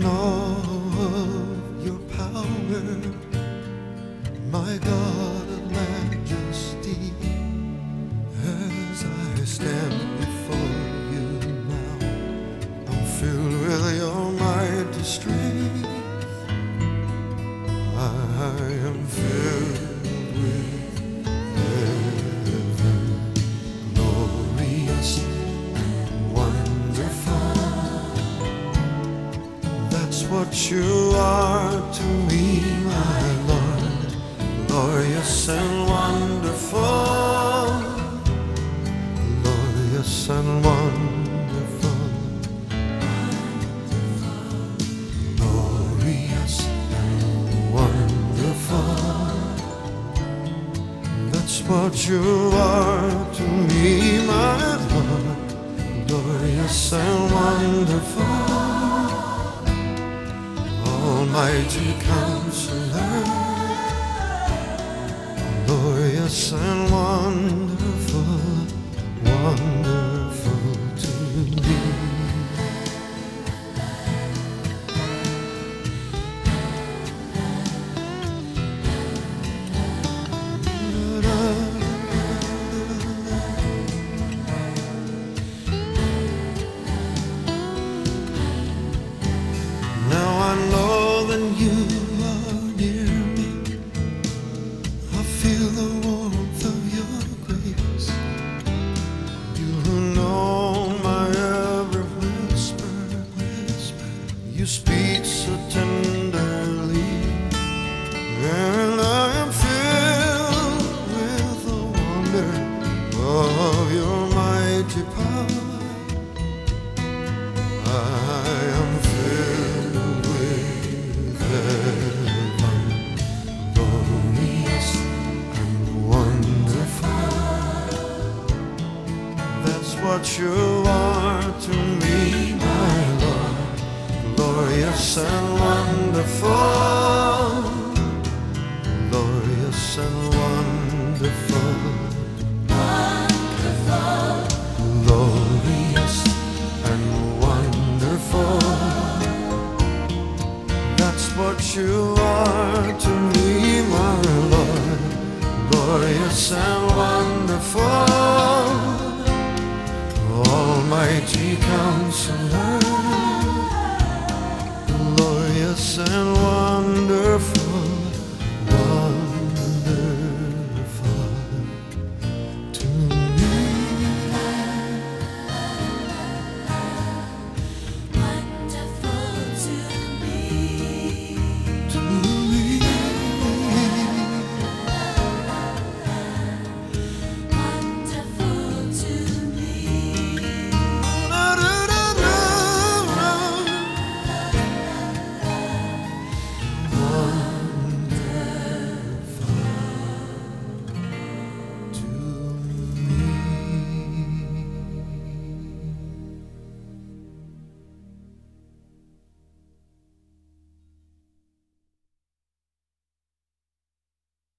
awe of your power, my God of majesty, as I stand before you now. I'm filled with your mighty strength. I am filled with heaven, glorious and wonderful. That's what you are to me, my Lord, glorious and wonderful, glorious and wonderful, glorious and wonderful. That's what you are to me, my Lord, glorious and wonderful, Almighty Counselor, glorious and wonderful, wonderful to me. Now I know that you are near me. I feel the warmth of your grace. You who know my every whisper, you speak so tenderly, and I am filled with the wonder of your mighty power. I am filled with heaven, glorious and wonderful. That's what you are to me, my Lord, glorious and wonderful, glorious and wonderful, glorious and wonderful. That's what you are to me, my Lord, glorious and wonderful, Almighty Counselor, glorious and wonderful.